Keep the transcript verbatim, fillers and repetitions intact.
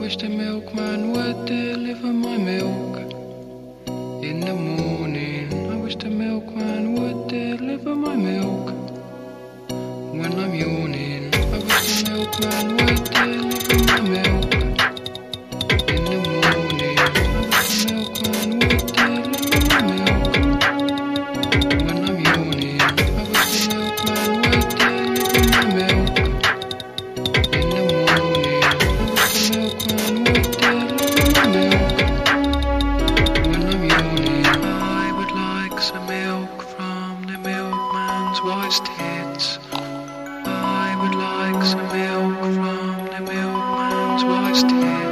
wish the milkman would deliver my milk in the morning. I wish the milkman would deliver my milk when I'm yawning. I wish the milkman would deliver my milk in the morning. I wish the milkman would deliver my milk when I'm yawning. I wish the milkman would deliver my milk in the morning. I wish the milkman would deliver my milk when I'm yawning. I would like some milk from the milkman's wife's tits. I would like some milk from the milkman's wife's tits.